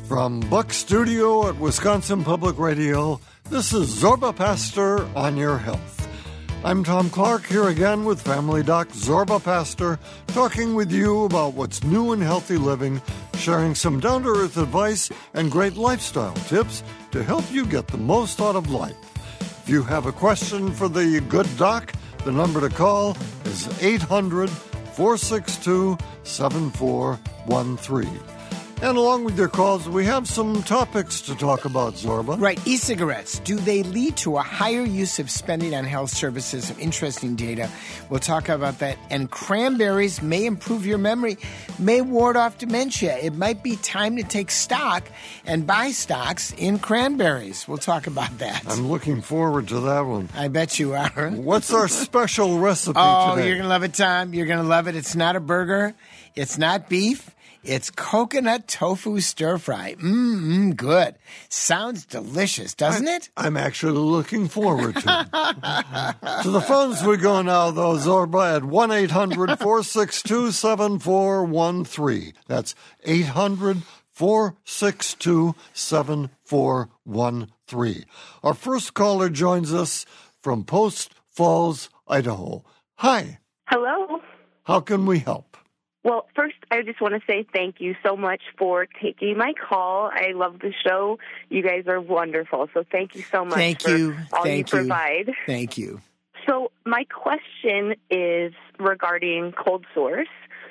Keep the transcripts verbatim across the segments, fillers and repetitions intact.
From Buck Studio at Wisconsin Public Radio, this is Zorba Pastor on Your Health. I'm Tom Clark here again with Family Doc Zorba Pastor, talking with you about what's new in healthy living, sharing some down-to-earth advice and great lifestyle tips to help you get the most out of life. If you have a question for the good doc, the number to call is eight hundred, four six two, seven four one three. And along with your calls, we have some topics to talk about, Zorba. Right. E-cigarettes, do they lead to a higher use of spending on health services? Some interesting data. We'll talk about that. And cranberries may improve your memory, may ward off dementia. It might be time to take stock and buy stocks in cranberries. We'll talk about that. I'm looking forward to that one. I bet you are. What's our special recipe oh, today? Oh, you're going to love it, Tom. You're going to love it. It's not a burger. It's not beef. It's coconut tofu stir fry. Mmm, good. Sounds delicious, doesn't I, it? I'm actually looking forward to it. To the phones we go now, though, Zorba, at one eight hundred, four six two, seven four one three. That's eight hundred, four six two, seven four one three. Our first caller joins us from Post Falls, Idaho. Hi. Hello. How can we help? Well, first, I just want to say thank you so much for taking my call. I love the show. You guys are wonderful. So thank you so much thank for you. all thank you you provide. Thank you. So my question is regarding cold sores.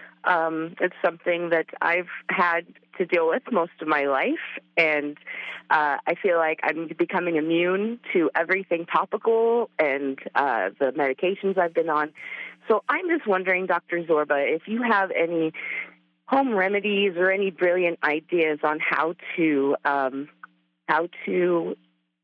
Um, it's something that I've had to deal with most of my life, and uh, I feel like I'm becoming immune to everything topical and uh, the medications I've been on. So I'm just wondering, Doctor Zorba, if you have any home remedies or any brilliant ideas on how to um, how to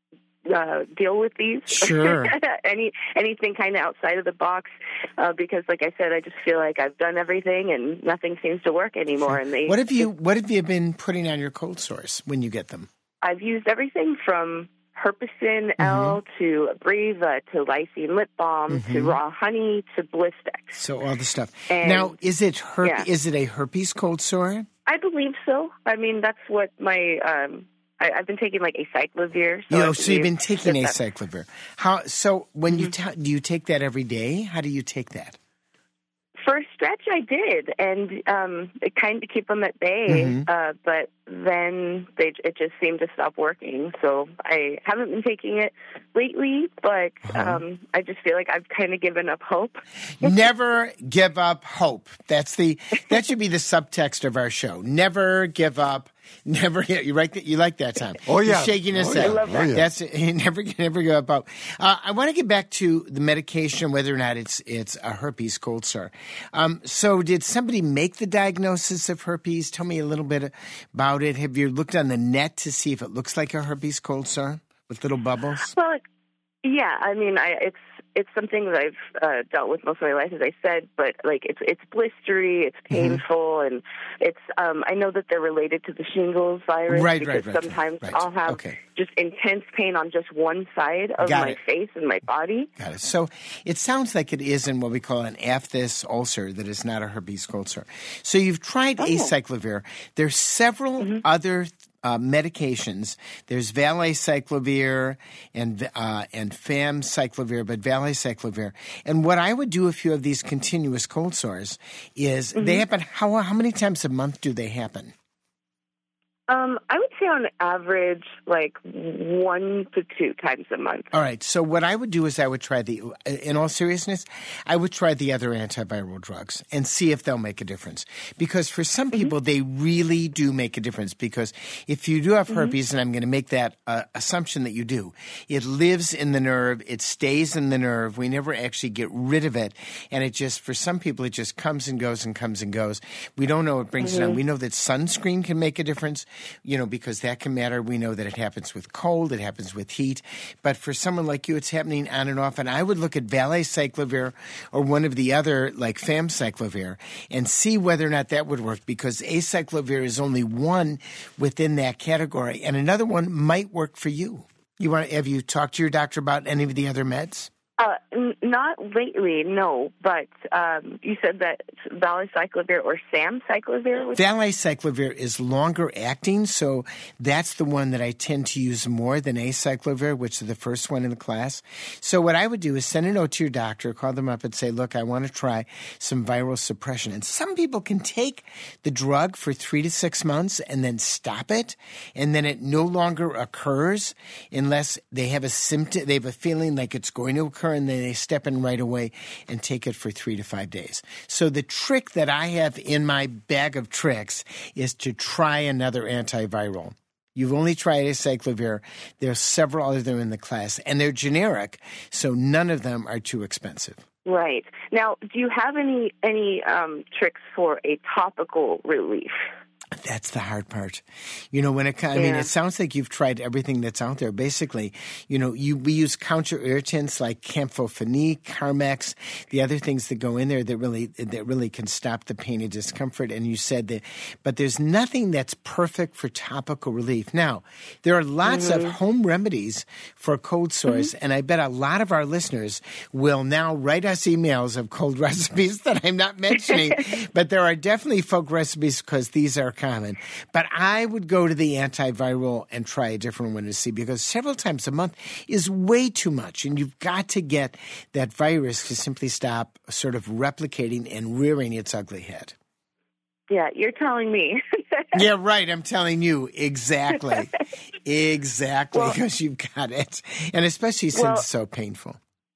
uh, deal with these. Sure. any anything kind of outside of the box, uh, because, like I said, I just feel like I've done everything and nothing seems to work anymore. Sure. And they what have you What have you been putting on your cold sores when you get them? I've used everything from Herpecin L mm-hmm. to Breva to Lysine lip balm mm-hmm. to raw honey to Blistex. So all the stuff. And, now, is it herp- yeah. is it a herpes cold sore? I believe so. I mean, that's what my um, I, I've been taking like acyclovir. So, you so you've been taking acyclovir. How? So when mm-hmm. you ta- do you take that every day? How do you take that? For a stretch, I did, and um, it kind of keep them at bay. Mm-hmm. Uh, but then they, it just seemed to stop working. So I haven't been taking it lately, but uh-huh. um, I just feel like I've kind of given up hope. Never give up hope. That's the that should be the subtext of our show. Never give up. Never, you like that? You like that, Tom? Oh yeah, he's shaking his oh, head. Yeah. I love that. Oh, yeah. That's never, never give up. Uh, I want to get back to the medication, whether or not it's it's a herpes cold sore. Um, so, did somebody make the diagnosis of herpes? Tell me a little bit about it. Have you looked on the net to see if it looks like a herpes cold sore with little bubbles? Well, yeah. I mean, I, it's. It's something that I've uh, dealt with most of my life, as I said, but like it's it's blistery, it's painful, mm-hmm. and it's. Um, I know that they're related to the shingles virus, right, because right, right, sometimes right. I'll have okay. just intense pain on just one side of Got my it. face and my body. Got it. So it sounds like it is in what we call an aphthous ulcer that is not a herpes cold sore. So you've tried oh. acyclovir. There's several mm-hmm. other Uh, medications. There's valacyclovir and uh, and famciclovir, but valacyclovir. And what I would do if you have these continuous cold sores is mm-hmm. they happen. How how many times a month do they happen? Um, I would say on average, like one to two times a month. All right. So what I would do is I would try the, in all seriousness, I would try the other antiviral drugs and see if they'll make a difference. Because for some people, mm-hmm. they really do make a difference. Because if you do have herpes, mm-hmm. and I'm going to make that uh, assumption that you do, it lives in the nerve, it stays in the nerve. We never actually get rid of it. And it just, for some people, it just comes and goes and comes and goes. We don't know what brings mm-hmm. it on. We know that sunscreen can make a difference, you know, because that can matter. We know that it happens with cold, it happens with heat. But for someone like you, it's happening on and off. And I would look at valacyclovir or one of the other, like famciclovir, and see whether or not that would work, because acyclovir is only one within that category, and another one might work for you. You want? Have you talked to your doctor about any of the other meds? Uh, n- not lately, no. But um, you said that valacyclovir or samcyclovir was... Valacyclovir is longer acting, so that's the one that I tend to use more than acyclovir, which is the first one in the class. So what I would do is send a note to your doctor, call them up and say, look, I want to try some viral suppression. And some people can take the drug for three to six months and then stop it, and then it no longer occurs unless they have a symptom, they have a feeling like it's going to occur, and then they step in right away and take it for three to five days. So the trick that I have in my bag of tricks is to try another antiviral. You've only tried acyclovir. There's several other them in the class, and they're generic, so none of them are too expensive. Right. Now, do you have any any um, tricks for a topical relief? That's the hard part. You know, when it, I yeah. mean, it sounds like you've tried everything that's out there. Basically, you know, you, we use counter irritants like Campho-Phenique, Carmex, the other things that go in there that really, that really can stop the pain and discomfort. And you said that, but there's nothing that's perfect for topical relief. Now, there are lots mm-hmm. of home remedies for cold sores, mm-hmm. and I bet a lot of our listeners will now write us emails of cold recipes that I'm not mentioning, but there are definitely folk recipes because these are common. But I would go to the antiviral and try a different one to see, because several times a month is way too much, and you've got to get that virus to simply stop sort of replicating and rearing its ugly head. Yeah, you're telling me. Yeah, right. I'm telling you. Exactly. Exactly, well, because you've got it. And especially since well, it's so painful.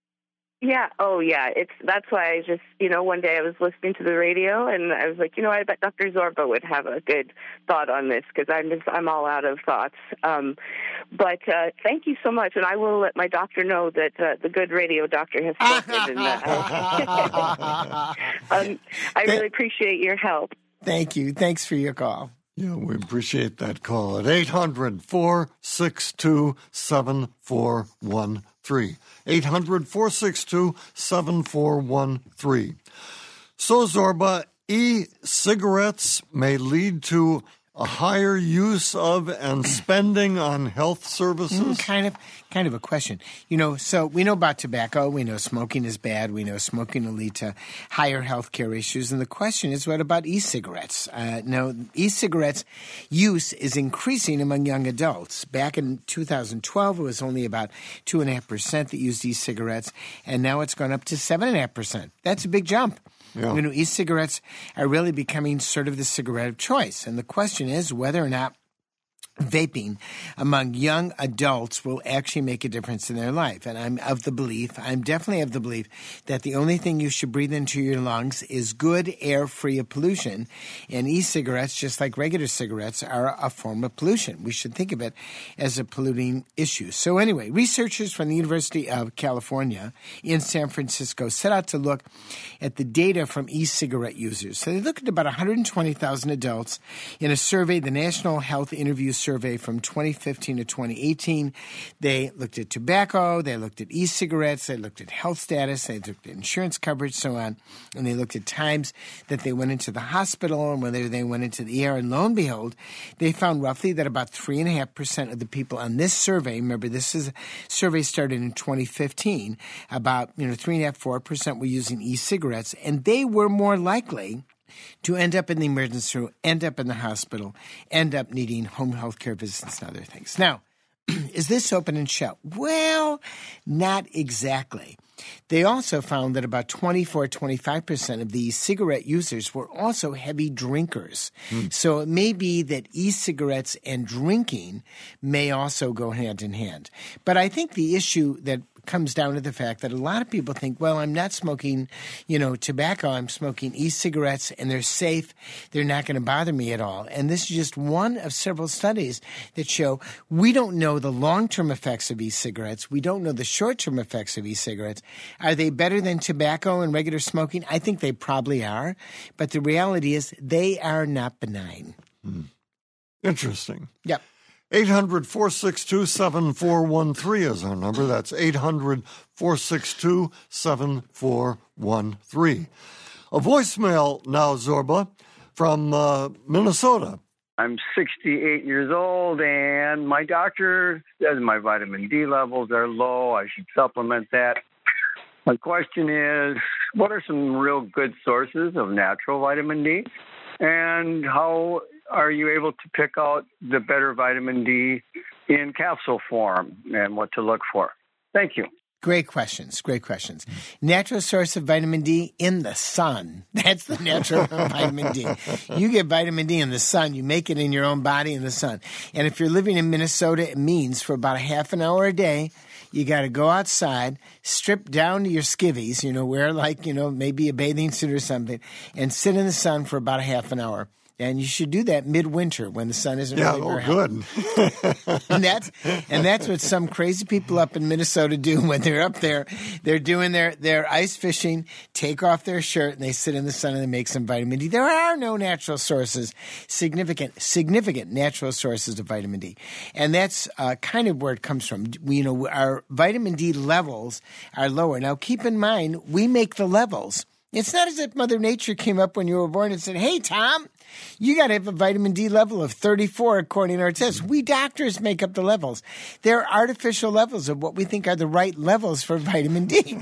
Yeah. Oh, yeah. It's that's why I just, you know, one day I was listening to the radio and I was like, you know, I bet Doctor Zorba would have a good thought on this, because I'm just, I'm all out of thoughts. Um, but uh, thank you so much, and I will let my doctor know that uh, the good radio doctor has spoken. and, uh, um, I really appreciate your help. Thank you. Thanks for your call. Yeah, we appreciate that call at eight hundred, four six two, seven four one three. eight hundred, four six two, seven four one three. So, Zorba, e-cigarettes may lead to a higher use of and spending on health services? Mm, kind of kind of a question. You know, so we know about tobacco. We know smoking is bad. We know smoking will lead to higher health care issues. And the question is, what about e-cigarettes? Uh, no, e-cigarettes use is increasing among young adults. Back in two thousand twelve, it was only about two point five percent that used e-cigarettes, and now it's gone up to seven point five percent. That's a big jump. Yeah. You know, e-cigarettes are really becoming sort of the cigarette of choice. And the question is whether or not vaping among young adults will actually make a difference in their life. And I'm of the belief, I'm definitely of the belief, that the only thing you should breathe into your lungs is good air free of pollution. And e-cigarettes, just like regular cigarettes, are a form of pollution. We should think of it as a polluting issue. So anyway, researchers from the University of California in San Francisco set out to look at the data from e-cigarette users. So they looked at about one hundred twenty thousand adults in a survey, the National Health Interview Survey from twenty fifteen to twenty eighteen. They looked at tobacco, they looked at e-cigarettes, they looked at health status, they looked at insurance coverage, so on, and they looked at times that they went into the hospital and whether they went into the E R. And lo and behold, they found roughly that about three point five percent of the people on this survey, remember this is a survey started in twenty fifteen, about you know three point five, four percent were using e-cigarettes, and they were more likely to end up in the emergency room, end up in the hospital, end up needing home health care visits and other things. Now, is this open and shut? Well, not exactly. They also found that about twenty-four, twenty-five percent of the cigarette users were also heavy drinkers. Mm. So it may be that e-cigarettes and drinking may also go hand in hand. But I think the issue that comes down to the fact that a lot of people think, well, I'm not smoking, you know, tobacco. I'm smoking e-cigarettes, and they're safe. They're not going to bother me at all. And this is just one of several studies that show we don't know the long-term effects of e-cigarettes. We don't know the short-term effects of e-cigarettes. Are they better than tobacco and regular smoking? I think they probably are. But the reality is they are not benign. Hmm. Interesting. Yep. eight hundred, four six two, seven four one three is our number. That's eight hundred, four six two, seven four one three. A voicemail now, Zorba, from uh, Minnesota. I'm sixty-eight years old, and my doctor says my vitamin D levels are low. I should supplement that. My question is, what are some real good sources of natural vitamin D? And how are you able to pick out the better vitamin D in capsule form and what to look for? Thank you. Great questions. Great questions. Natural source of vitamin D in the sun. That's the natural vitamin D. You get vitamin D in the sun. You make it in your own body in the sun. And if you're living in Minnesota, it means for about a half an hour a day, you got to go outside, strip down to your skivvies, you know, wear like, you know, maybe a bathing suit or something, and sit in the sun for about a half an hour. And you should do that midwinter when the sun isn't yeah, really very oh, hot. good. and that's and that's what some crazy people up in Minnesota do when they're up there. They're doing their, their ice fishing, take off their shirt, and they sit in the sun and they make some vitamin D. There are no natural sources, significant significant natural sources of vitamin D. And that's uh, kind of where it comes from. We, you know, our vitamin D levels are lower. Now, keep in mind, we make the levels. It's not as if Mother Nature came up when you were born and said, hey, Tom, you got to have a vitamin D level of thirty-four according to our tests. We doctors make up the levels. They're artificial levels of what we think are the right levels for vitamin D.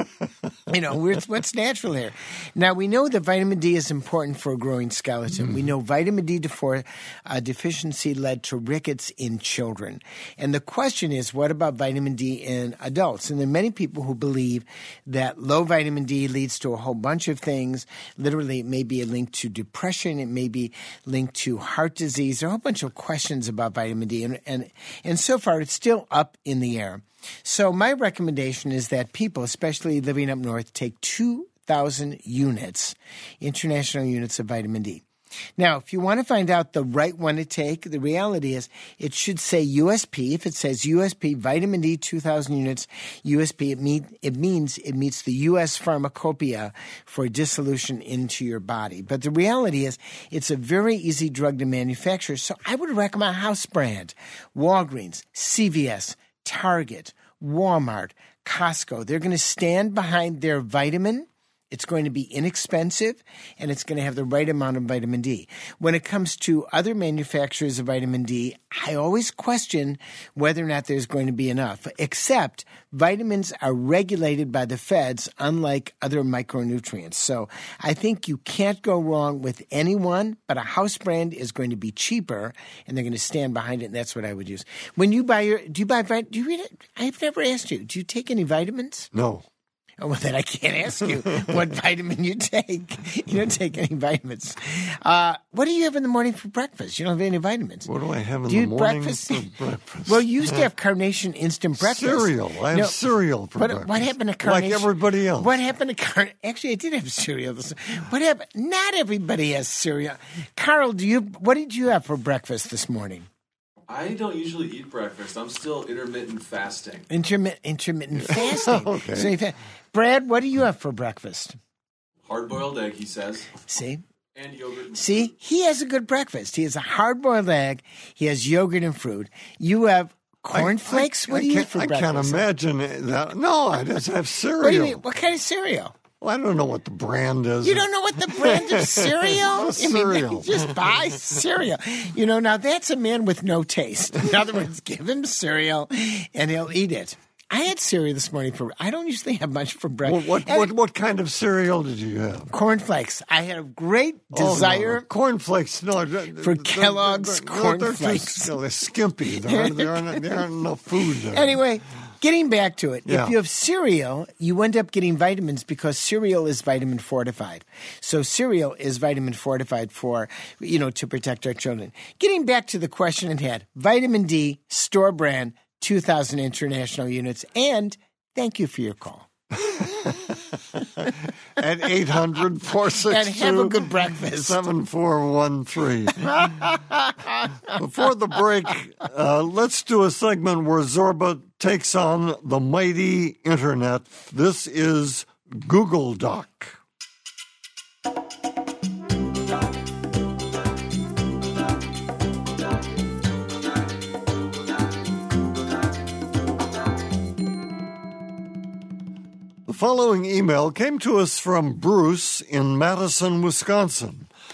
You know, what's natural here? Now, we know that vitamin D is important for a growing skeleton. Mm. We know vitamin D defor- uh, deficiency led to rickets in children. And the question is, what about vitamin D in adults? And there are many people who believe that low vitamin D leads to a whole bunch of things. Literally, it may be a link to depression. It may be linked to heart disease. There are a whole bunch of questions about vitamin D. And, and, and so far, it's still up in the air. So my recommendation is that people, especially living up north, take two thousand units, international units of vitamin D. Now, if you want to find out the right one to take, the reality is it should say U S P. If it says U S P, vitamin D, two thousand units, U S P, it, mean, it means it meets the U S pharmacopoeia for dissolution into your body. But the reality is it's a very easy drug to manufacture. So I would recommend House Brand, Walgreens, C V S, Target, Walmart, Costco. They're going to stand behind their vitamin. It's going to be inexpensive, and it's going to have the right amount of vitamin D. When it comes to other manufacturers of vitamin D, I always question whether or not there's going to be enough, except vitamins are regulated by the feds, unlike other micronutrients. So I think you can't go wrong with anyone, but a house brand is going to be cheaper, and they're going to stand behind it, and that's what I would use. When you buy your – do you buy – do you read it? I've never asked you. Do you take any vitamins? No. Oh, well, then I can't ask you what vitamin you take. You don't take any vitamins. Uh, what do you have in the morning for breakfast? You don't have any vitamins. What do I have in do the morning breakfast? for breakfast? Well, you used to have Carnation instant breakfast. Cereal. I have no, cereal for what, breakfast. What happened to Carnation? Like everybody else. What happened to Carnation? Actually, I did have cereal. What happened? Not everybody has cereal. Carl, do you? What did you have for breakfast this morning? I don't usually eat breakfast. I'm still intermittent fasting. Intermittent, intermittent fasting. Okay. So fa- Brad, what do you have for breakfast? Hard-boiled egg, he says. See? And yogurt and See? fruit. He has a good breakfast. He has a hard-boiled egg. He has yogurt and fruit. You have cornflakes? I, I, what do I you can't, eat for I breakfast? can't imagine that. No, I just have cereal. What do you mean? What kind of cereal? Well, I don't know what the brand is. You don't know what the brand of cereal? What's I mean, cereal? just buy cereal. You know, now that's a man with no taste. In other words, give him cereal and he'll eat it. I had cereal this morning for. I don't usually have much for breakfast. What, what, what, what kind of cereal did you have? Cornflakes. I had a great Oh, no, desire no. Cornflakes. No, for Kellogg's they're, they're, cornflakes. They're, too, they're skimpy. There aren't, there, aren't, there aren't enough food there. Anyway, getting back to it, Yeah. if you have cereal, you end up getting vitamins because cereal is vitamin fortified. So cereal is vitamin fortified for, you know, to protect our children. Getting back to the question at hand, vitamin D, store brand, two thousand international units, and thank you for your call. At eight hundred, four six two, And have a good breakfast. seven four one three. Before the break, uh, let's do a segment where Zorba takes on the mighty internet. This is Google Doc. The following email came to us from Bruce in Madison, Wisconsin.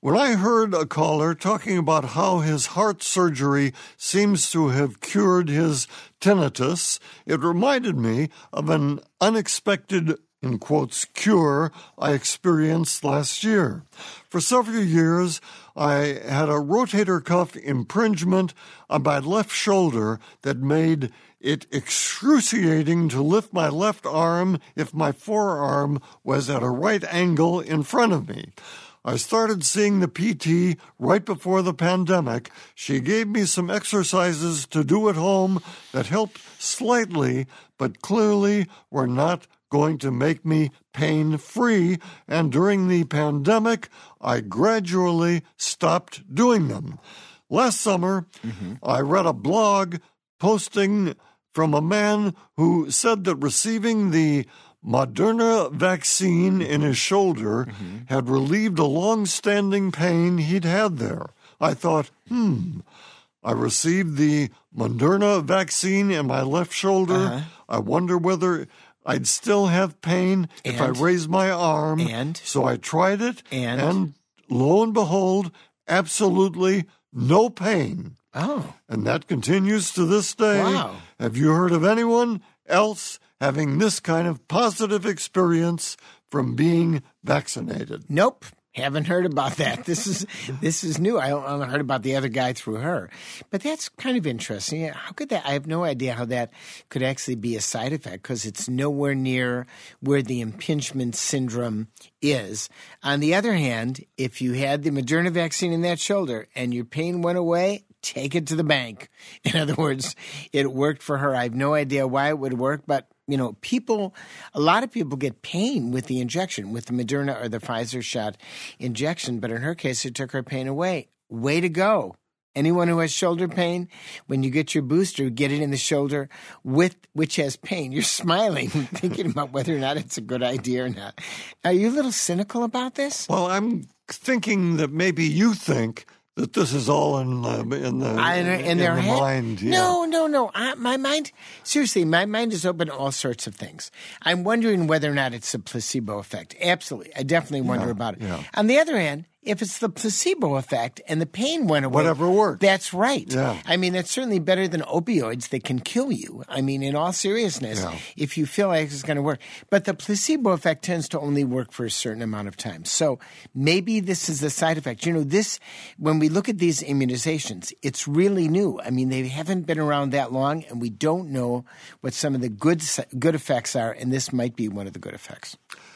When I heard a caller talking about how his heart surgery seems to have cured his tinnitus, it reminded me of an unexpected, in quotes, cure I experienced last year. For several years, I had a rotator cuff impingement on my left shoulder that made it excruciating to lift my left arm if my forearm was at a right angle in front of me. I started seeing the P T right before the pandemic. She gave me some exercises to do at home that helped slightly, but clearly were not going to make me pain-free, and during the pandemic, I gradually stopped doing them. Last summer, mm-hmm. I read a blog posting from a man who said that receiving the Moderna vaccine in his shoulder mm-hmm. had relieved a long-standing pain he'd had there. I thought, hmm, I received the Moderna vaccine in my left shoulder. Uh-huh. I wonder whether I'd still have pain and, if I raised my arm. And? So I tried it, and? and lo and behold, absolutely no pain. Oh. And that continues to this day. Wow. Have you heard of anyone else having this kind of positive experience from being vaccinated? Nope. Haven't heard about that. This is this is new. I only heard about the other guy through her. But that's kind of interesting. How could that? I have no idea how that could actually be a side effect because it's nowhere near where the impingement syndrome is. On the other hand, if you had the Moderna vaccine in that shoulder and your pain went away, take it to the bank. In other words, it worked for her. I have no idea why it would work, but you know, people, a lot of people get pain with the injection, with the Moderna or the Pfizer shot injection, but in her case, it took her pain away. Way to go. Anyone who has shoulder pain, when you get your booster, get it in the shoulder with which has pain. You're smiling, thinking about whether or not it's a good idea or not. Are you a little cynical about this? Well, I'm thinking that maybe you think that this is all in the in the, I, in, in their the head? mind. Yeah. No, no, no. I, my mind, seriously, my mind is open to all sorts of things. I'm wondering whether or not it's a placebo effect. Absolutely. I definitely wonder yeah, about it. Yeah. On the other hand, if it's the placebo effect and the pain went away. Whatever works. That's right. Yeah. I mean, it's certainly better than opioids that can kill you. I mean, in all seriousness, yeah. if you feel like it's going to work. But the placebo effect tends to only work for a certain amount of time. So maybe this is a side effect. You know, this, when we look at these immunizations, it's really new. I mean, they haven't been around that long, and we don't know what some of the good, good effects are, and this might be one of the good effects.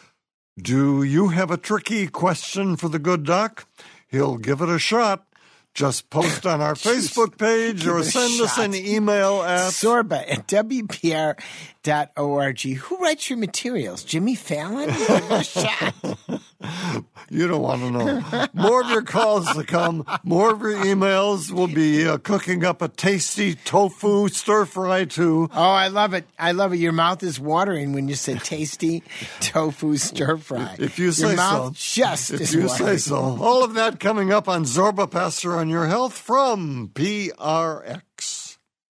Do you have a tricky question for the good doc? He'll give it a shot. Just post on our Facebook page or send us an email at Zorba at W P R dot org. Who writes your materials? Jimmy Fallon? Give it a shot. You don't want to know. More of your calls to come. More of your emails. We'll be uh, cooking up a tasty tofu stir fry too. Oh, I love it. I love it. Your mouth is watering when you say tasty tofu stir fry. If you say your mouth so. just if is you watering. say so. All of that coming up on Zorba Pastor on Your Health from P R X.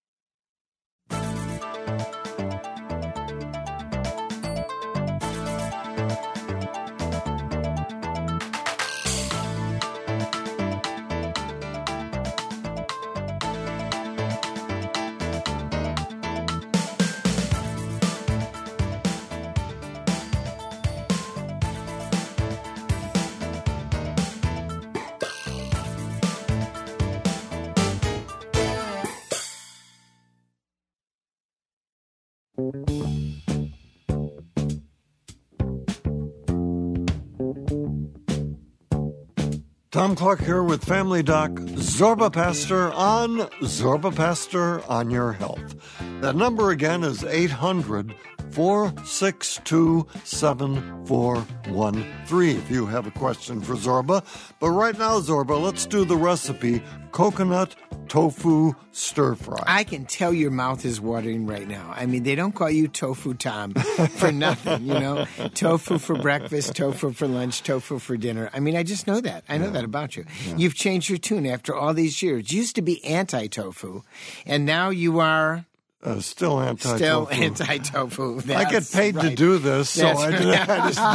Tom Clark here with Family Doc Zorba Pastor on Zorba Pastor on Your Health. That number again is eight hundred, four six two, seven four one three if you have a question for Zorba. But right now, Zorba, let's do the recipe, coconut tofu stir fry. I can tell your mouth is watering right now. I mean, they don't call you Tofu Tom for nothing, you know. Tofu for breakfast, tofu for lunch, tofu for dinner. I mean, I just know that. I know yeah. that about you. Yeah. You've changed your tune after all these years. You used to be anti-tofu, and now you are... Uh, still anti-tofu. Still anti-tofu. I That's get paid right. to do this, so That's I, right. I just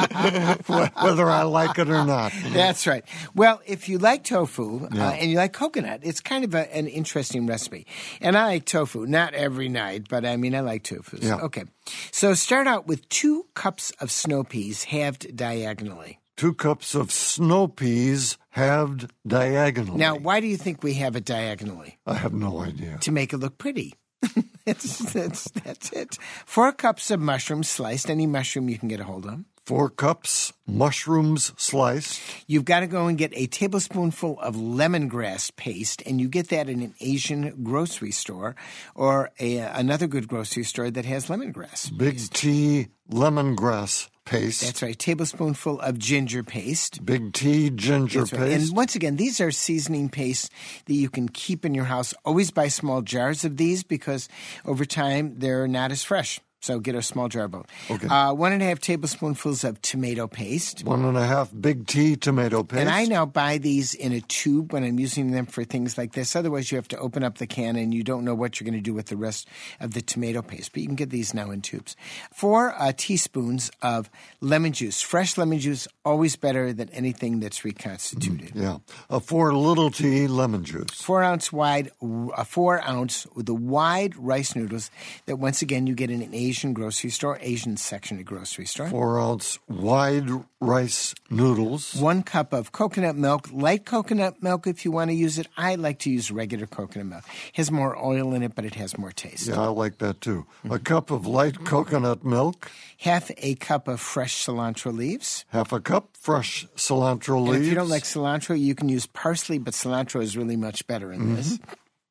do it, whether I like it or not. That's right. Well, if you like tofu Yeah. uh, and you like coconut, it's kind of a, an interesting recipe. And I like tofu, not every night, but I mean, I like tofu. Yeah. Okay. So start out with two cups of snow peas halved diagonally. Two cups of snow peas halved diagonally. Now, why do you think we have it diagonally? I have no idea. To make it look pretty. that's, that's, that's it. Four cups of mushrooms sliced, any mushroom you can get a hold of. Four cups mushrooms sliced. You've got to go and get a tablespoonful of lemongrass paste, and you get that in an Asian grocery store or a, another good grocery store that has lemongrass. Big T lemongrass paste. That's right. Tablespoonful of ginger paste. Big T ginger That's paste. right. And once again, these are seasoning pastes that you can keep in your house. Always buy small jars of these because over time they're not as fresh. So get a small jar bowl. Okay. Uh, one and a half tablespoonfuls of tomato paste. One and a half Big T tomato paste. And I now buy these in a tube when I'm using them for things like this. Otherwise, you have to open up the can and you don't know what you're going to do with the rest of the tomato paste. But you can get these now in tubes. Four uh, teaspoons of lemon juice. Fresh lemon juice, always better than anything that's reconstituted. Yeah. A four little T lemon juice. Four ounce wide, a four ounce with the wide rice noodles that once again you get in an Asian grocery store, Asian section of grocery store. Four ounce wide rice noodles. One cup of coconut milk, light coconut milk if you want to use it. I like to use regular coconut milk. It has more oil in it, but it has more taste. Yeah, I like that too. A cup of light coconut milk. Half a cup of fresh cilantro leaves. Half a cup fresh cilantro leaves. And if you don't like cilantro, you can use parsley, but cilantro is really much better in Mm-hmm. this.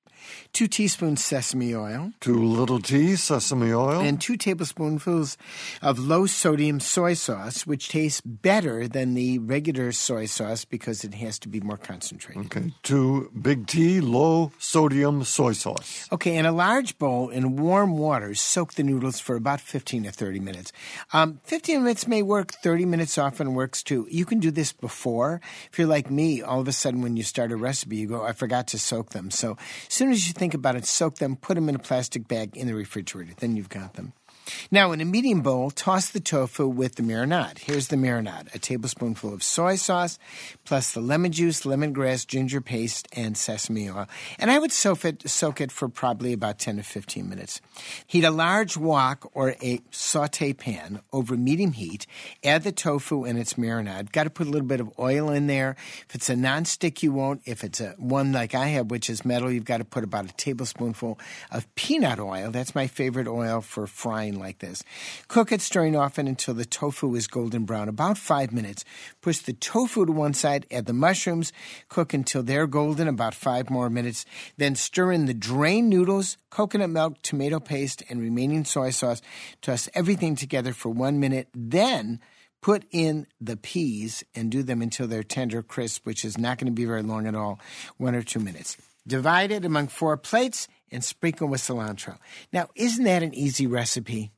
Two teaspoons sesame oil. Two little T sesame oil. And two tablespoonfuls of low-sodium soy sauce, which tastes better than the regular soy sauce because it has to be more concentrated. Okay. Two Big T low sodium soy sauce. Okay, in a large bowl in warm water, soak the noodles for about fifteen to thirty minutes. Um, fifteen minutes may work. thirty minutes often works too. You can do this before. If you're like me, all of a sudden when you start a recipe, you go, I forgot to soak them. So as soon as you think about it, soak them, put them in a plastic bag in the refrigerator. Then you've got them. Now, in a medium bowl, toss the tofu with the marinade. Here's the marinade. A tablespoonful of soy sauce, plus the lemon juice, lemongrass, ginger paste, and sesame oil. And I would soak it, soak it for probably about ten to fifteen minutes. Heat a large wok or a saute pan over medium heat. Add the tofu and its marinade. Got to put a little bit of oil in there. If it's a nonstick, you won't. If it's a one like I have, which is metal, you've got to put about a tablespoonful of peanut oil. That's my favorite oil for frying like this. Cook it, stirring often until the tofu is golden brown, about five minutes. Push the tofu to one side, add the mushrooms, cook until they're golden, about five more minutes. Then stir in the drained noodles, coconut milk, tomato paste, and remaining soy sauce. Toss everything together for one minute. Then put in the peas and do them until they're tender, crisp, which is not going to be very long at all, one or two minutes. Divide it among four plates and sprinkle with cilantro. Now, isn't that an easy recipe?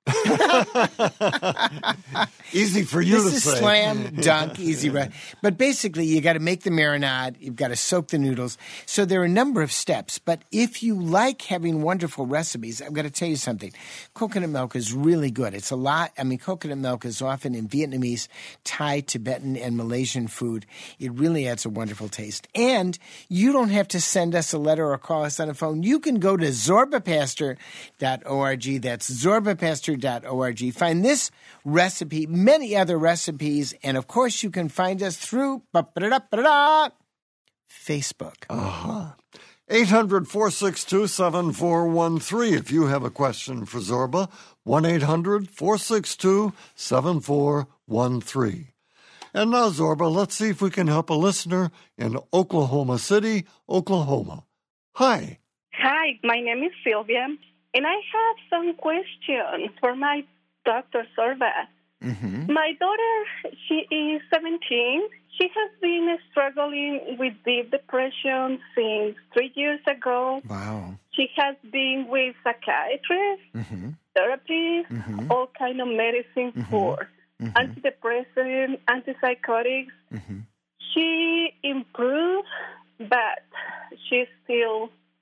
Easy for you this to is say. Slam dunk, easy. Re- but basically, you got to make the marinade. You've got to soak the noodles. So there are a number of steps. But if you like having wonderful recipes, I've got to tell you something. Coconut milk is really good. It's a lot. I mean, coconut milk is often in Vietnamese, Thai, Tibetan, and Malaysian food. It really adds a wonderful taste. And you don't have to send us a letter or call us on the phone. You can go to zorba pastor dot org. That's zorba pastor dot org. Find this recipe, many other recipes, and of course you can find us through Facebook. Uh-huh. eight hundred, four six two, seven four one three if you have a question for Zorba. one eight hundred, four six two, seven four one three. And now, Zorba, let's see if we can help a listener in Oklahoma City, Oklahoma. Hi. Hi, my name is Sylvia, and I have some questions for my Doctor Zorba. Mm-hmm. My daughter, she is seventeen. She has been struggling with deep depression since three years ago. Wow. She has been with psychiatrists, Mm-hmm. therapists, Mm-hmm. all kind of medicine Mhm. for Mhm. antidepressants, antipsychotics. Mm-hmm. She improved, but she's still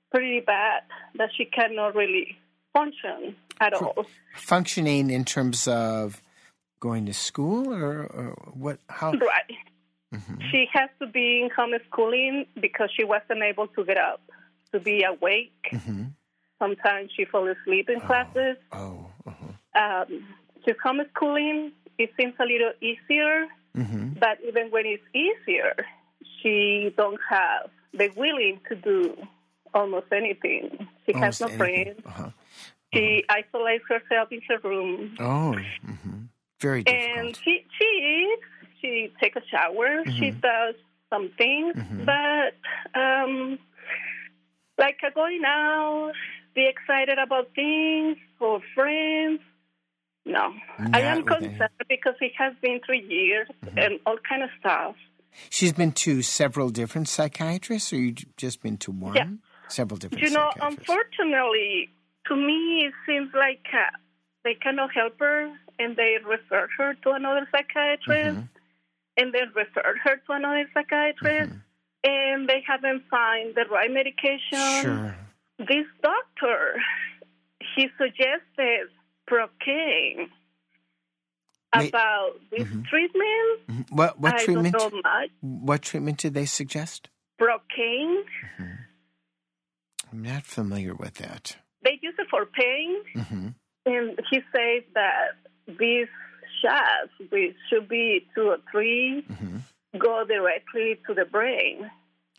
pretty bad that she cannot really function at all. Functioning in terms of going to school or, or what? How? Right. Mm-hmm. She has to be in homeschooling because she wasn't able to get up, to be awake. Mm-hmm. Sometimes she falls asleep in oh. classes. Oh. Uh-huh. Um, she's homeschooling. It seems a little easier, mm-hmm. but even when it's easier, she don't have the willing to do almost anything. She almost has no anything. friends. Uh-huh. Uh-huh. She isolates herself in her room. Oh, mm-hmm. Very difficult. And she she eats. She takes a shower. Mm-hmm. She does some things, mm-hmm. but um, like uh, going out, be excited about things or friends. No, Not I am with concerned any. because it has been three years Mm-hmm. and all kind of stuff. She's been to several different psychiatrists, or you just been to one? Yeah. Several different You know, psychiatrists. unfortunately, to me, it seems like uh, they cannot help her, and they refer her to another psychiatrist, Mm-hmm. and then refer her to another psychiatrist, Mm-hmm. and they haven't found the right medication. Sure. This doctor, he suggested Procaine Wait. about this Mm-hmm. treatment. Mm-hmm. What what I treatment? don't know much. What treatment did they suggest? Procaine. I'm not familiar with that. They use it for pain, Mm-hmm. and he says that these shots, which should be two or three, Mm-hmm. go directly to the brain.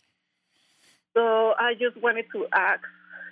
So I just wanted to ask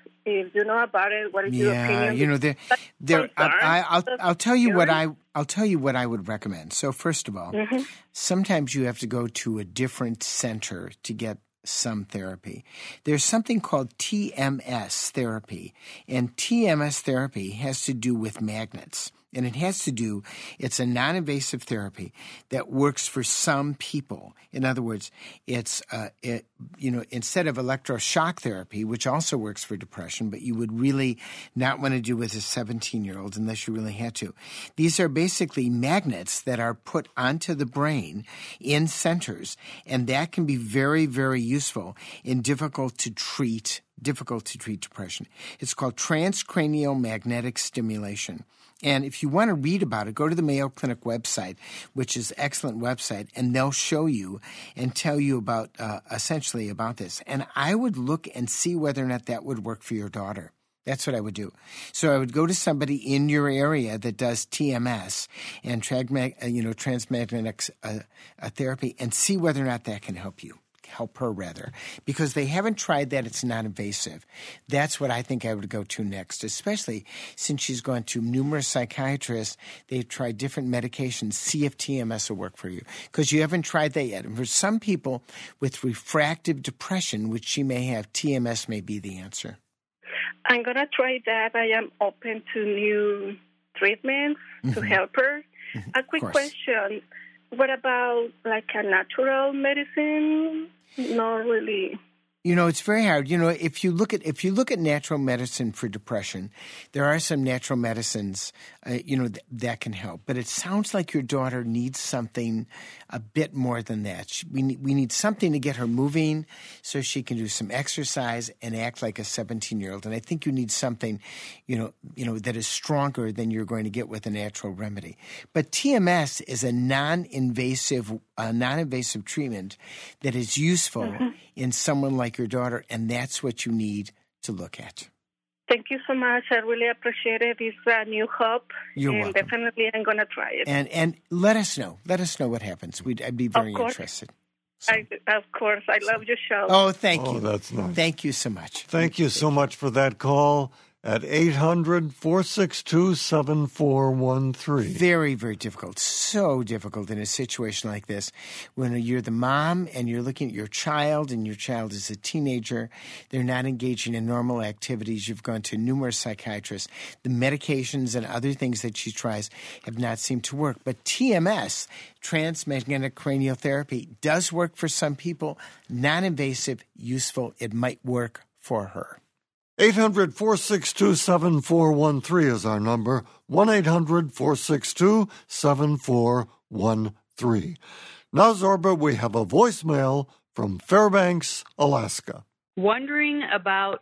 if you know about it. What is your Yeah, opinion? you know, there, there. I, concern. I, I'll, I'll tell you what Scary. I, I'll tell you what I would recommend. So, first of all, Mm-hmm. sometimes you have to go to a different center to get some therapy. There's something called T M S therapy, and T M S therapy has to do with magnets. And it has to do, it's a non-invasive therapy that works for some people. In other words, it's, uh, it, you know, instead of electroshock therapy, which also works for depression, but you would really not want to do with a seventeen-year-old unless you really had to. These are basically magnets that are put onto the brain in centers, and that can be very, very useful in difficult to treat difficult to treat depression. It's called transcranial magnetic stimulation. And if you want to read about it, go to the Mayo Clinic website, which is an excellent website, and they'll show you and tell you about, uh, essentially about this. And I would look and see whether or not that would work for your daughter. That's what I would do. So I would go to somebody in your area that does T M S and trans- you know, transmagnetic uh, uh, therapy and see whether or not that can help you. help her rather, because they haven't tried that. It's not invasive. That's what I think I would go to next, especially since she's gone to numerous psychiatrists. They've tried different medications. See if T M S will work for you, because you haven't tried that yet. And for some people with refractive depression, which she may have, T M S may be the answer. I'm going to try that. I am open to new treatments mm-hmm. to help her. Mm-hmm. A quick question. What about like a natural medicine? Not really. You know, it's very hard. You know, if you look at if you look at natural medicine for depression, there are some natural medicines, uh, you know, th- that can help. But it sounds like your daughter needs something a bit more than that. She, we need, we need something to get her moving so she can do some exercise and act like a seventeen-year-old. And I think you need something, you know, you know, that is stronger than you're going to get with a natural remedy. But T M S is a non-invasive, uh, non-invasive treatment that is useful mm-hmm. in someone like your daughter, and that's what you need to look at. Thank you so much. I really appreciate it. It's a new hope. You're and welcome. Definitely I'm going to try it. And and let us know. Let us know what happens. We'd, I'd be very interested. So. I, of course. I love your show. Oh, thank oh, you. That's nice. Thank you so much. Thank you so much for that call at eight hundred, four six two, seven four one three. Very, very difficult. So difficult in a situation like this when you're the mom and you're looking at your child and your child is a teenager. They're not engaging in normal activities. You've gone to numerous psychiatrists. The medications and other things that she tries have not seemed to work. But T M S, transmagnetic cranial therapy, does work for some people. Non-invasive, useful. It might work for her. eight hundred, four six two, seven four one three is our number. one eight hundred, four six two, seven four one three. Now, Zorba, we have a voicemail from Fairbanks, Alaska. wondering about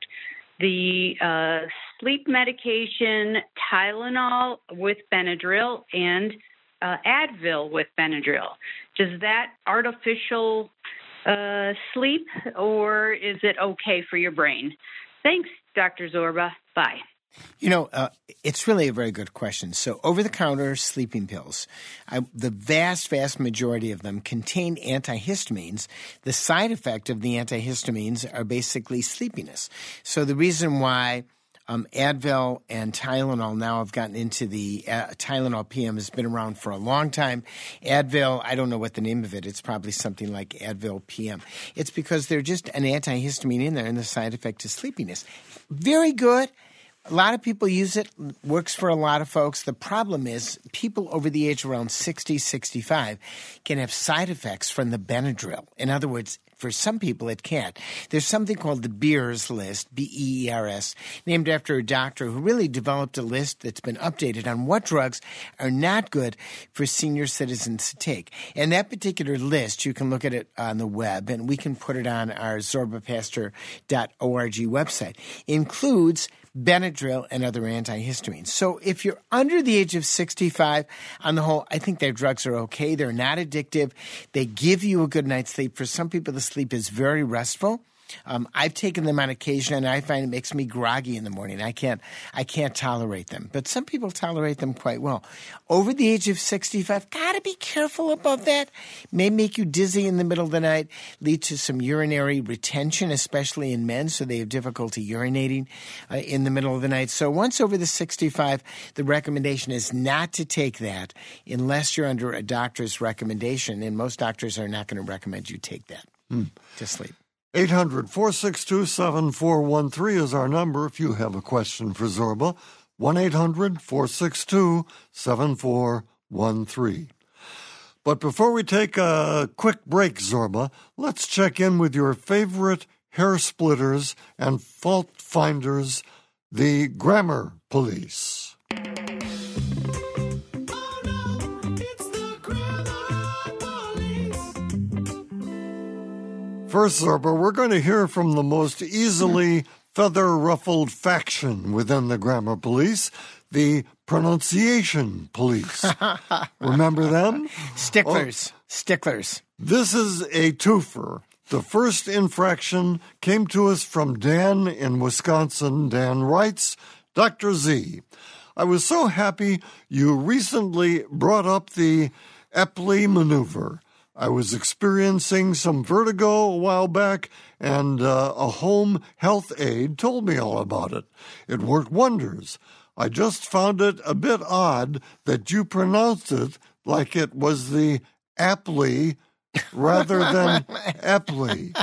the uh, sleep medication Tylenol with Benadryl and uh, Advil with Benadryl. Does that artificial uh, sleep, or is it okay for your brain? Thanks, Doctor Zorba. Bye. You know, uh, it's really a very good question. So over-the-counter sleeping pills, I, the vast, vast majority of them contain antihistamines. The side effect of the antihistamines are basically sleepiness. So the reason why um, Advil and Tylenol now have gotten into the uh, Tylenol P M has been around for a long time. Advil, I don't know what the name of it. It's probably something like Advil P M. It's because they're just an antihistamine in there, and the side effect is sleepiness. Very good. A lot of people use it, works for a lot of folks. The problem is people over the age around sixty, sixty-five can have side effects from the Benadryl. In other words, for some people it can't. There's something called the Beers List, B E E R S, named after a doctor who really developed a list that's been updated on what drugs are not good for senior citizens to take. And that particular list, you can look at it on the web, and we can put it on our zorba pastor dot org website, includes Benadryl and other antihistamines. So if you're under the age of sixty-five, on the whole, I think their drugs are okay. They're not addictive. They give you a good night's sleep. For some people, the sleep is very restful. Um, I've taken them on occasion, and I find it makes me groggy in the morning. I can't, I can't tolerate them. But some people tolerate them quite well. Over the age of sixty-five, gotta be careful about that. May make you dizzy in the middle of the night, lead to some urinary retention, especially in men, so they have difficulty urinating uh, in the middle of the night. So once over the sixty-five, the recommendation is not to take that unless you're under a doctor's recommendation, and most doctors are not going to recommend you take that hmm. to sleep. eight hundred, four six two, seven four one three is our number if you have a question for Zorba. one eight hundred, four six two, seven four one three. But before we take a quick break, Zorba, let's check in with your favorite hair splitters and fault finders, the Grammar Police. First, Zorba, we're going to hear from the most easily feather-ruffled faction within the Grammar Police, the Pronunciation Police. Remember them? Sticklers. Oh, Sticklers. This is a twofer. The first infraction came to us from Dan in Wisconsin. Dan writes, Doctor Z, I was so happy you recently brought up the Epley maneuver. I was experiencing some vertigo a while back, and uh, a home health aide told me all about it. It worked wonders. I just found it a bit odd that you pronounced it like it was the Apley rather than Epley.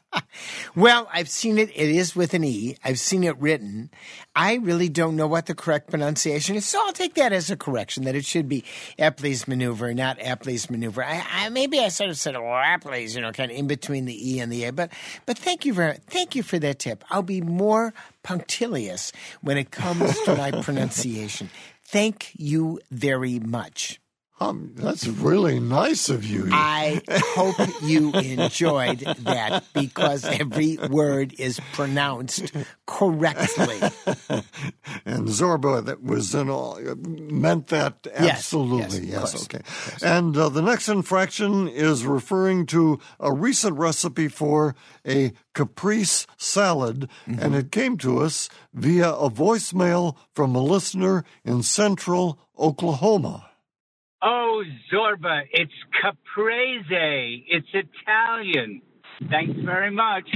Well, I've seen it. It is with an E. I've seen it written. I really don't know what the correct pronunciation is, so I'll take that as a correction, that it should be Epley's maneuver, not Apley's maneuver. I, I, maybe I sort of said, oh, Apley's, you know, kind of in between the E and the A. But but thank you for, thank you for that tip. I'll be more punctilious when it comes to my pronunciation. Thank you very much. Um, that's really nice of you. I hope you enjoyed that, because every word is pronounced correctly. And Zorba, that was in all, meant that absolutely. Yes, yes, yes okay. Yes. And uh, the next infraction is referring to a recent recipe for a caprese salad, mm-hmm. and it came to us via a voicemail from a listener in central Oklahoma. Oh, Zorba, it's caprese. It's Italian. Thanks very much.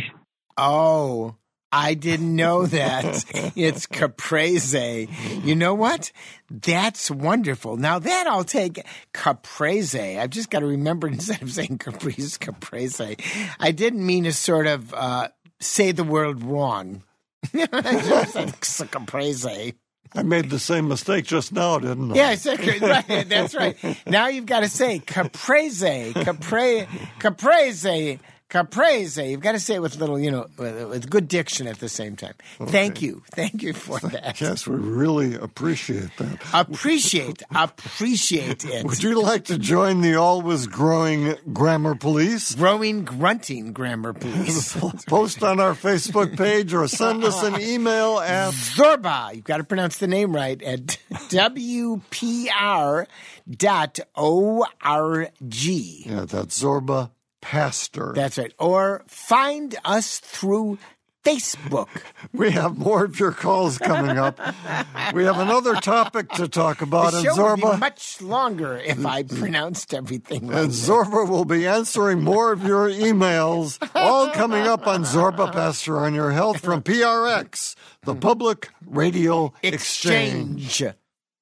Oh, I didn't know that. It's caprese. You know what? That's wonderful. Now that I'll take caprese. I've just got to remember, instead of saying caprice, caprese. I didn't mean to sort of uh, say the word wrong. I said caprese. I made the same mistake just now, didn't I? Yeah, exactly. Right. That's right. Now you've got to say caprese, capre, caprese, Caprese. You've got to say it with little, you know, with, with good diction at the same time. Okay. Thank you. Thank you for that. Yes, we really appreciate that. Appreciate. appreciate it. Would you like to join the always growing grammar police? Growing, grunting grammar police. Post on our Facebook page or send us an email at Zorba. You've got to pronounce the name right at W P R dot O R G. Yeah, that's Zorba Pastor. That's right. Or find us through Facebook. We have more of your calls coming up. We have another topic to talk about. The and show Zorba, would be much longer if I pronounced everything right. And Zorba will be answering more of your emails, all coming up on Zorba Pastor on Your Health from P R X, the Public Radio Exchange. Exchange.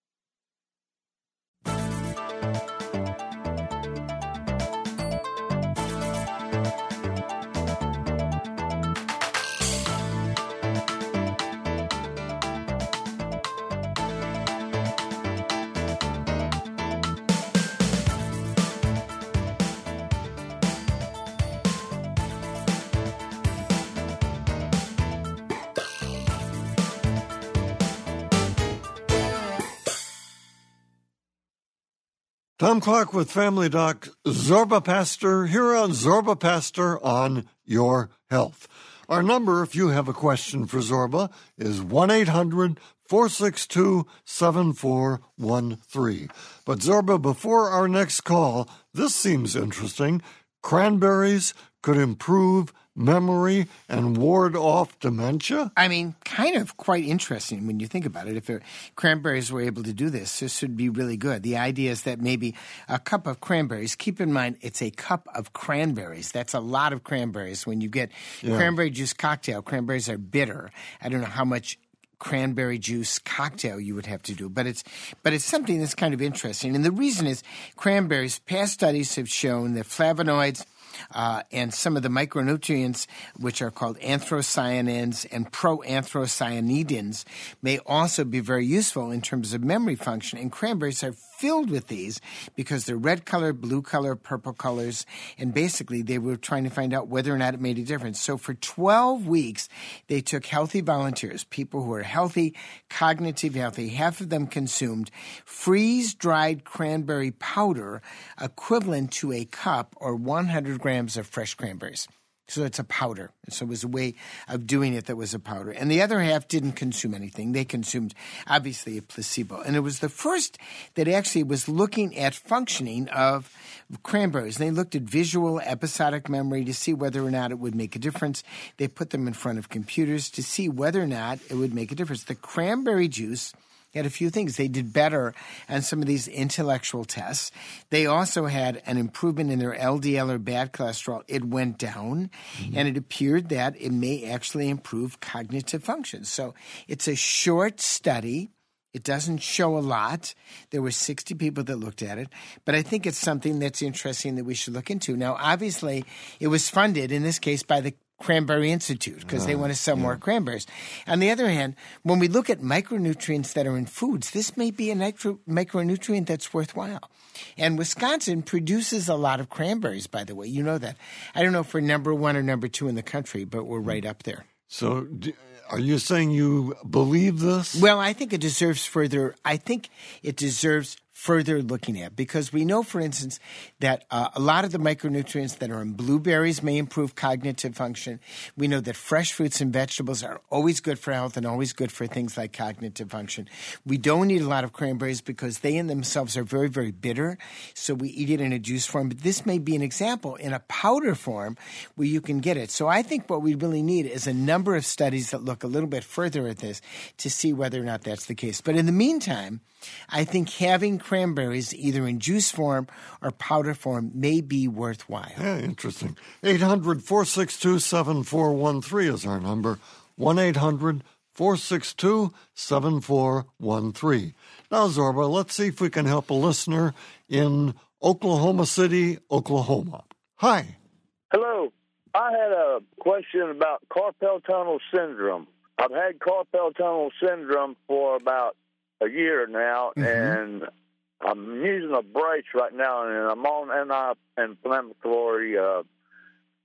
Tom Clark with Family Doc, Zorba Pastor, here on Zorba Pastor on Your Health. Our number, if you have a question for Zorba, is one eight hundred four six two seven four one three. But Zorba, before our next call, this seems interesting. Cranberries could improve memory and ward off dementia? I mean, kind of quite interesting when you think about it. If it, cranberries were able to do this, this would be really good. The idea is that maybe a cup of cranberries, keep in mind it's a cup of cranberries. That's a lot of cranberries. When you get yeah. cranberry juice cocktail, cranberries are bitter. I don't know how much cranberry juice cocktail you would have to do, but it's but it's something that's kind of interesting. And the reason is cranberries, past studies have shown that flavonoids Uh, and some of the micronutrients, which are called anthocyanins and proanthocyanidins, may also be very useful in terms of memory function. And cranberries are filled with these because they're red color, blue color, purple colors, and basically they were trying to find out whether or not it made a difference. So for twelve weeks, they took healthy volunteers, people who are healthy, cognitively healthy. Half of them consumed freeze-dried cranberry powder equivalent to a cup or one hundred grams of fresh cranberries. So it's a powder. So it was a way of doing it that was a powder. And the other half didn't consume anything. They consumed, obviously, a placebo. And it was the first that actually was looking at functioning of cranberries. And they looked at visual episodic memory to see whether or not it would make a difference. They put them in front of computers to see whether or not it would make a difference. The cranberry juice had a few things. They did better on some of these intellectual tests. They also had an improvement in their L D L or bad cholesterol. It went down, mm-hmm. and it appeared that it may actually improve cognitive function. So it's a short study. It doesn't show a lot. There were sixty people that looked at it, but I think it's something that's interesting that we should look into. Now, obviously, it was funded, in this case, by the Cranberry Institute, because uh, they want to sell yeah. more cranberries. On the other hand, when we look at micronutrients that are in foods, this may be a nitro- micronutrient that's worthwhile. And Wisconsin produces a lot of cranberries, by the way. You know that. I don't know if we're number one or number two in the country, but we're right up there. So do, are you saying you believe this? Well, I think it deserves further, I think it deserves further looking at, because we know, for instance, that uh, a lot of the micronutrients that are in blueberries may improve cognitive function. We know that fresh fruits and vegetables are always good for health and always good for things like cognitive function. We don't eat a lot of cranberries because they in themselves are very, very bitter, so we eat it in a juice form. But this may be an example in a powder form where you can get it. So I think what we really need is a number of studies that look a little bit further at this to see whether or not that's the case. But in the meantime, I think having cranberries either in juice form or powder form may be worthwhile. Yeah, interesting. eight hundred four six two seven four one three is our number. one eight hundred four six two seven four one three. Now, Zorba, let's see if we can help a listener in Oklahoma City, Oklahoma. Hi. Hello. I had a question about carpal tunnel syndrome. I've had carpal tunnel syndrome for about a year now, mm-hmm. and I'm using a brace right now, and I'm on anti-inflammatory uh,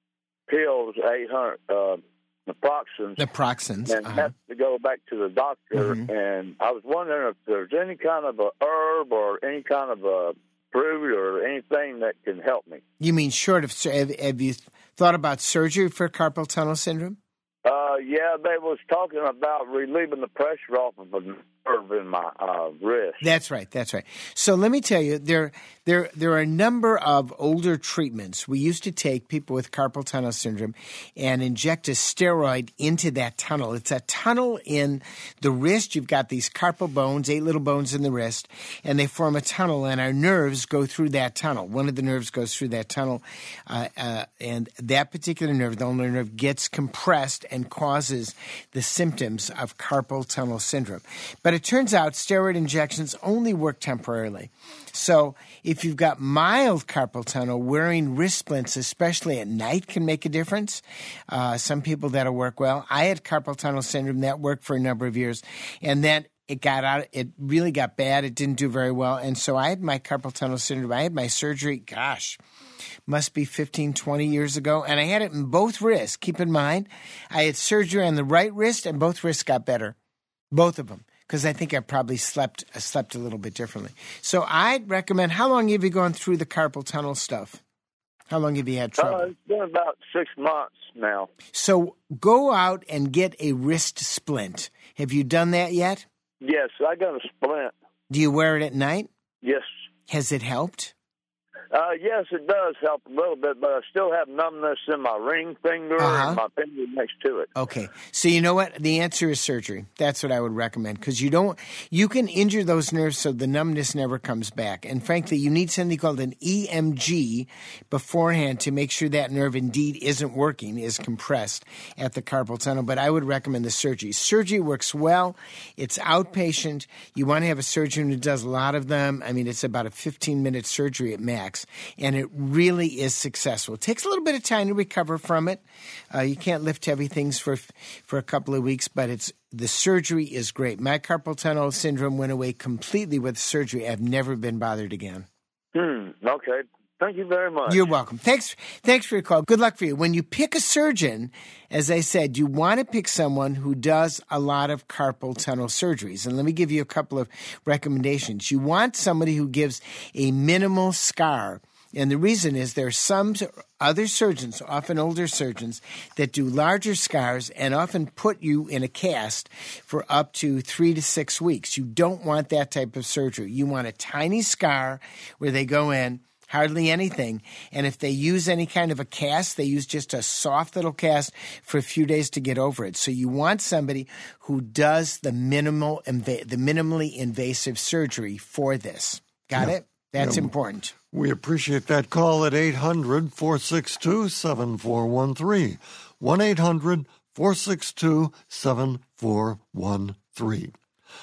pills, eight hundred uh, naproxens. Naproxens. And uh-huh. have to go back to the doctor. Mm-hmm. And I was wondering if there's any kind of a herb or any kind of a fruit or anything that can help me. You mean short of, have, have you thought about surgery for carpal tunnel syndrome? Uh, yeah, they was talking about relieving the pressure off of a nerve in my uh, wrist. That's right. That's right. So let me tell you, there, there, there are a number of older treatments. We used to take people with carpal tunnel syndrome and inject a steroid into that tunnel. It's a tunnel in the wrist. You've got these carpal bones, eight little bones in the wrist, and they form a tunnel, and our nerves go through that tunnel. One of the nerves goes through that tunnel, uh, uh, and that particular nerve, the ulnar nerve, gets compressed and causes the symptoms of carpal tunnel syndrome. But it turns out steroid injections only work temporarily. So if you've got mild carpal tunnel, wearing wrist splints, especially at night, can make a difference. Uh, some people that'll work well. I had carpal tunnel syndrome. That worked for a number of years. And then it got out, it really got bad. It didn't do very well. And so I had my carpal tunnel syndrome. I had my surgery, gosh, must be fifteen, twenty years ago. And I had it in both wrists. Keep in mind, I had surgery on the right wrist and both wrists got better. Both of them. Because I think I probably slept I slept a little bit differently. So I'd recommend, how long have you gone through the carpal tunnel stuff? How long have you had trouble? Uh, it's been about six months now. So go out and get a wrist splint. Have you done that yet? Yes, I got a splint. Do you wear it at night? Yes. Has it helped? Uh, yes, it does help a little bit, but I still have numbness in my ring finger Uh-huh. and my finger next to it. Okay. So you know what? The answer is surgery. That's what I would recommend, because you don't, you can injure those nerves so the numbness never comes back. And frankly, you need something called an E M G beforehand to make sure that nerve indeed isn't working, is compressed at the carpal tunnel. But I would recommend the surgery. Surgery works well. It's outpatient. You want to have a surgeon who does a lot of them. I mean, it's about a fifteen minute surgery at max. And it really is successful. It takes a little bit of time to recover from it. Uh, you can't lift heavy things for for a couple of weeks, but it's the surgery is great. My carpal tunnel syndrome went away completely with surgery. I've never been bothered again. Hmm. Okay. Thank you very much. You're welcome. Thanks, thanks for your call. Good luck for you. When you pick a surgeon, as I said, you want to pick someone who does a lot of carpal tunnel surgeries. And let me give you a couple of recommendations. You want somebody who gives a minimal scar. And the reason is there are some other surgeons, often older surgeons, that do larger scars and often put you in a cast for up to three to six weeks. You don't want that type of surgery. You want a tiny scar where they go in, hardly anything. And if they use any kind of a cast, they use just a soft little cast for a few days to get over it. So you want somebody who does the minimal, inv- the minimally invasive surgery for this. Got Yeah. it? That's Yeah. important. We appreciate that call at eight hundred, four six two, seven four one three. one eight hundred, four six two, seven four one three.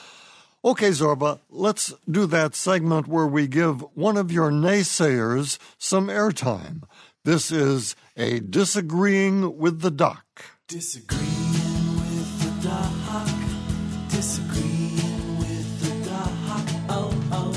Okay, Zorba, let's do that segment where we give one of your naysayers some airtime. This is a Disagreeing with the Doc. Disagreeing with the doc. Disagreeing with the doc. Oh, oh,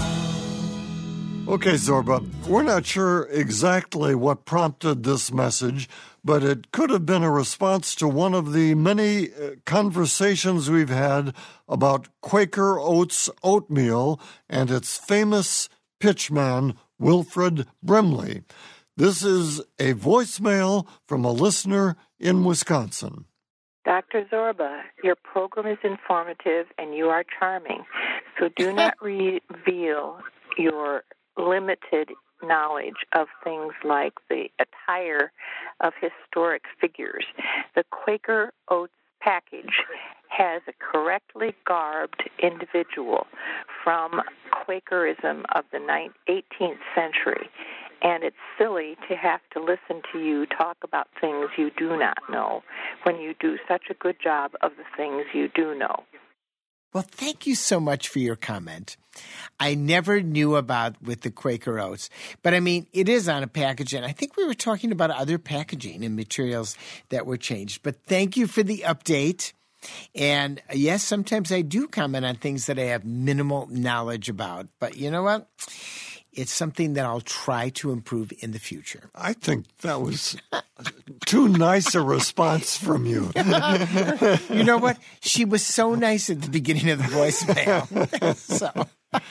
oh. Okay, Zorba, we're not sure exactly what prompted this message, but it could have been a response to one of the many uh, conversations we've had about Quaker Oats oatmeal and its famous pitchman, Wilfred Brimley. This is a voicemail from a listener in Wisconsin. Doctor Zorba, your program is informative and you are charming, so do not reveal your limited knowledge of things like the attire of historic figures. The Quaker Oats package has a correctly garbed individual from Quakerism of the eighteenth century, and it's silly to have to listen to you talk about things you do not know when you do such a good job of the things you do know. Well, thank you so much for your comment. I never knew about with the Quaker Oats, but I mean, it is on a package, and I think we were talking about other packaging and materials that were changed. But thank you for the update. And yes, sometimes I do comment on things that I have minimal knowledge about. But you know what? It's something that I'll try to improve in the future. I think that was too nice a response from you. You know what? She was so nice at the beginning of the voicemail. So.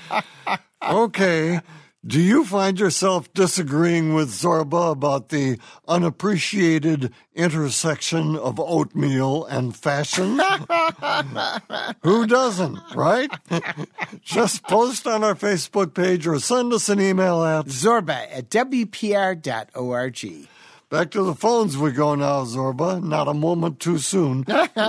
Okay. Do you find yourself disagreeing with Zorba about the unappreciated intersection of oatmeal and fashion? Who doesn't, right? Just post on our Facebook page or send us an email at Zorba at W P R dot org. Back to the phones we go now, Zorba. Not a moment too soon.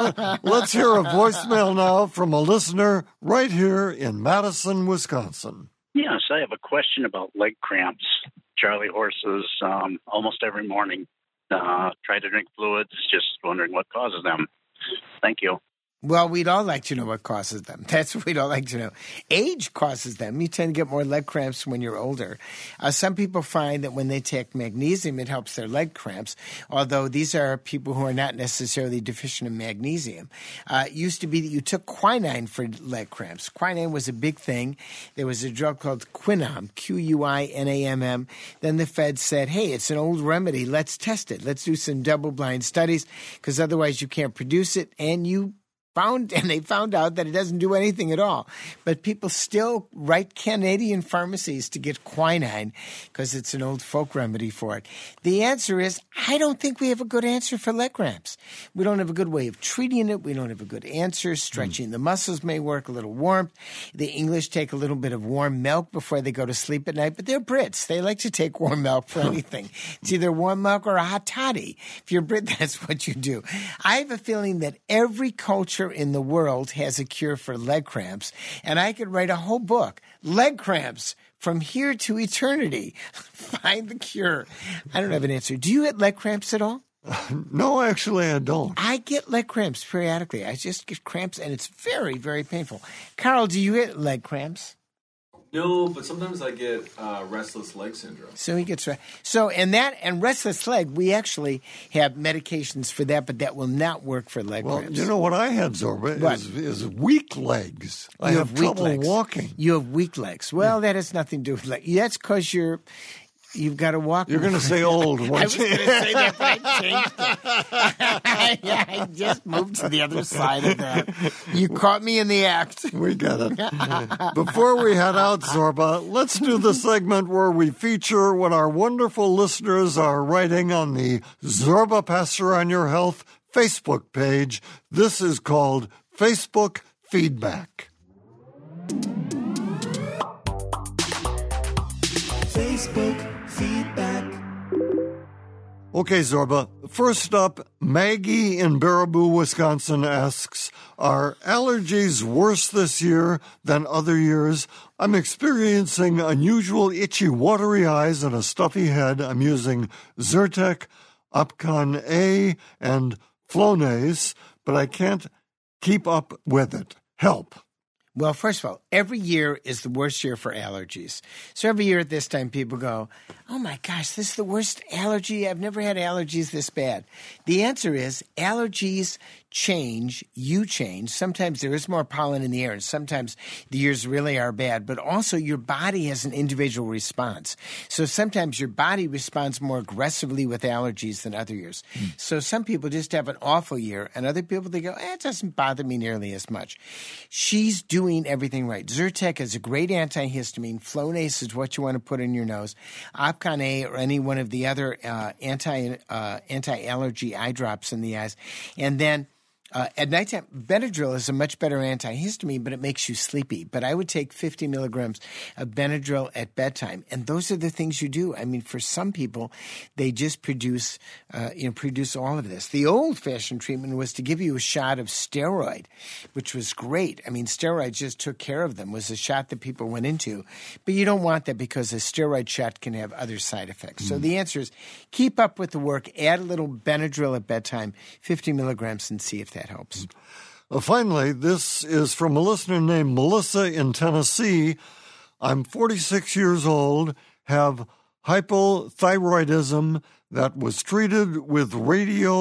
Let's hear a voicemail now from a listener right here in Madison, Wisconsin. Yes, I have a question about leg cramps. Charlie horses um, almost every morning. Uh, try to drink fluids, just wondering what causes them. Thank you. Well, we'd all like to know what causes them. That's what we'd all like to know. Age causes them. You tend to get more leg cramps when you're older. Uh, some people find that when they take magnesium, it helps their leg cramps, although these are people who are not necessarily deficient in magnesium. Uh, it used to be that you took quinine for leg cramps. Quinine was a big thing. There was a drug called Quinam, Q U I N A M M. Then the feds said, hey, it's an old remedy. Let's test it. Let's do some double-blind studies, because otherwise you can't produce it, and you Found and they found out that it doesn't do anything at all. But people still write Canadian pharmacies to get quinine because it's an old folk remedy for it. The answer is, I don't think we have a good answer for leg cramps. We don't have a good way of treating it. We don't have a good answer. Stretching mm. the muscles may work, a little warmth. The English take a little bit of warm milk before they go to sleep at night, but they're Brits. They like to take warm milk for anything. It's either warm milk or a hot toddy. If you're Brit, that's what you do. I have a feeling that every culture in the world has a cure for leg cramps, and I could write a whole book, Leg Cramps, From Here to Eternity. Find the cure. I don't have an answer. Do you get leg cramps at all? Uh, no, actually, I don't. I get leg cramps periodically. I just get cramps, and it's very, very painful. Carl, do you get leg cramps? No, but sometimes I get uh, restless leg syndrome. So he gets so and that and restless leg. We actually have medications for that, but that will not work for leg well, cramps. You know what I had, Zorba, is, is weak legs. You I have, have weak trouble legs. walking. You have weak legs. Well, yeah. That has nothing to do with legs. That's because you're. You've got to walk. You're going to say old. I was going to say that, but I changed it. Yeah, I just moved to the other side of that. You caught me in the act. We got it. Before we head out, Zorba, let's do the segment where we feature what our wonderful listeners are writing on the Zorba Pastor on Your Health Facebook page. This is called Facebook Feedback. Facebook feedback. Okay, Zorba. First up, Maggie in Baraboo, Wisconsin asks, are allergies worse this year than other years? I'm experiencing unusual itchy, watery eyes and a stuffy head. I'm using Zyrtec, Opcon A, and Flonase, but I can't keep up with it. Help. Well, first of all, every year is the worst year for allergies. So every year at this time, people go, oh my gosh, this is the worst allergy. I've never had allergies this bad. The answer is allergies change, you change. Sometimes there is more pollen in the air, and sometimes the years really are bad, but also your body has an individual response. So sometimes your body responds more aggressively with allergies than other years. Mm. So some people just have an awful year, and other people, they go, eh, it doesn't bother me nearly as much. She's doing everything right. Zyrtec is a great antihistamine. Flonase is what you want to put in your nose. Opcon A or any one of the other uh, anti uh, anti-allergy eye drops in the eyes. And then Uh, at nighttime, Benadryl is a much better antihistamine, but it makes you sleepy. But I would take fifty milligrams of Benadryl at bedtime, and those are the things you do. I mean, for some people, they just produce, uh, you know, produce all of this. The old-fashioned treatment was to give you a shot of steroid, which was great. I mean, steroids just took care of them. It was a shot that people went into, but you don't want that because a steroid shot can have other side effects. Mm. So the answer is keep up with the work. Add a little Benadryl at bedtime, fifty milligrams, and see if that helps. Uh, finally, this is from a listener named Melissa in Tennessee. I'm forty-six years old, have hypothyroidism that was treated with radio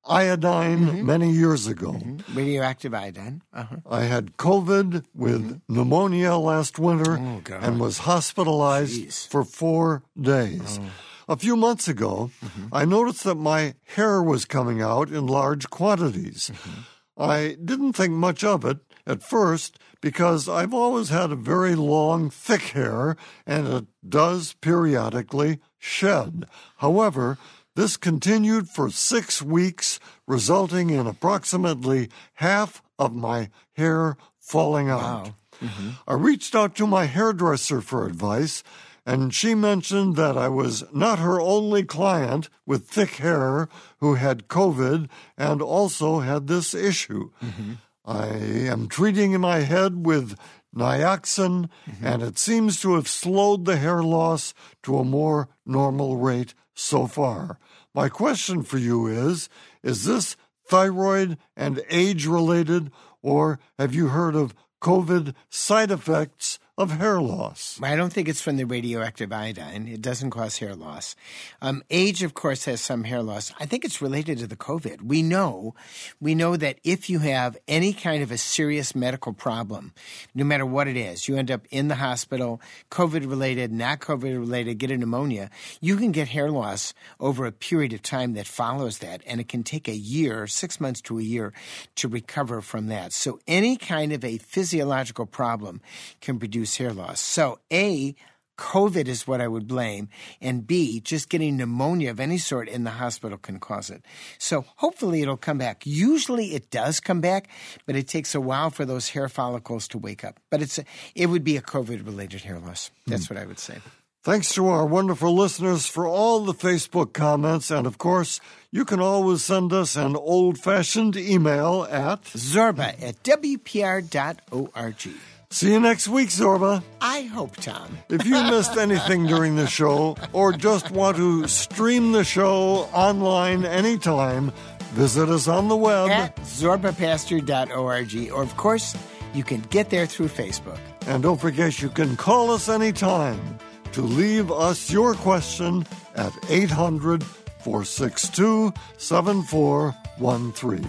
iodine mm-hmm. many years ago. Mm-hmm. Radioactive iodine. Uh-huh. I had COVID with mm-hmm. pneumonia last winter oh, God. and was hospitalized Jeez. for four days. Oh. A few months ago, mm-hmm. I noticed that my hair was coming out in large quantities. Mm-hmm. I didn't think much of it at first because I've always had a very long, thick hair, and it does periodically shed. However, this continued for six weeks, resulting in approximately half of my hair falling out. Wow. Mm-hmm. I reached out to my hairdresser for advice, and she mentioned that I was not her only client with thick hair who had COVID and also had this issue. Mm-hmm. I am treating my head with Nioxin, mm-hmm. and it seems to have slowed the hair loss to a more normal rate so far. My question for you is, is this thyroid and age-related, or have you heard of COVID side effects of hair loss? I don't think it's from the radioactive iodine. It doesn't cause hair loss. Um, age, of course, has some hair loss. I think it's related to the COVID. We know, we know that if you have any kind of a serious medical problem, no matter what it is, you end up in the hospital, COVID-related, not COVID-related, get a pneumonia, you can get hair loss over a period of time that follows that, and it can take a year, six months to a year, to recover from that. So any kind of a physiological problem can produce hair loss. So A, COVID is what I would blame, and B, just getting pneumonia of any sort in the hospital can cause it. So hopefully it'll come back. Usually it does come back, but it takes a while for those hair follicles to wake up. But it's a, it would be a COVID-related hair loss. That's hmm. what I would say. Thanks to our wonderful listeners for all the Facebook comments. And, of course, you can always send us an old-fashioned email at Zorba at W P R dot org. See you next week, Zorba. I hope, Tom. If you missed anything during the show or just want to stream the show online anytime, visit us on the web at Zorba Pastor dot org. Or, of course, you can get there through Facebook. And don't forget, you can call us anytime to leave us your question at eight hundred, four six two, seven four one three.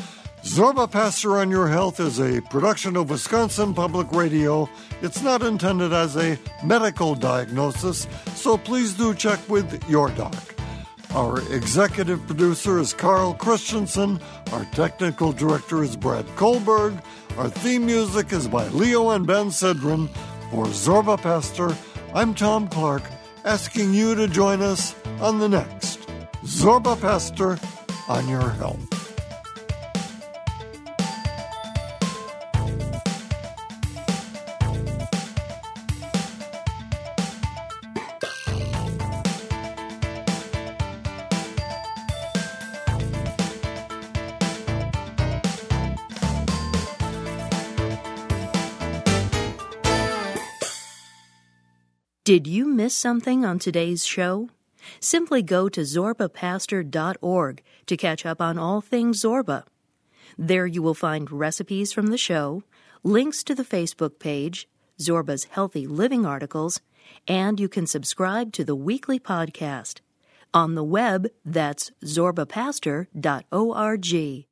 Zorba Pastor on Your Health is a production of Wisconsin Public Radio. It's not intended as a medical diagnosis, so please do check with your doc. Our executive producer is Carl Christensen. Our technical director is Brad Kohlberg. Our theme music is by Leo and Ben Sidran. For Zorba Pastor, I'm Tom Clark, asking you to join us on the next Zorba Pastor on Your Health. Did you miss something on today's show? Simply go to Zorba Pastor dot org to catch up on all things Zorba. There you will find recipes from the show, links to the Facebook page, Zorba's Healthy Living articles, and you can subscribe to the weekly podcast. On the web, that's Zorba Pastor dot org.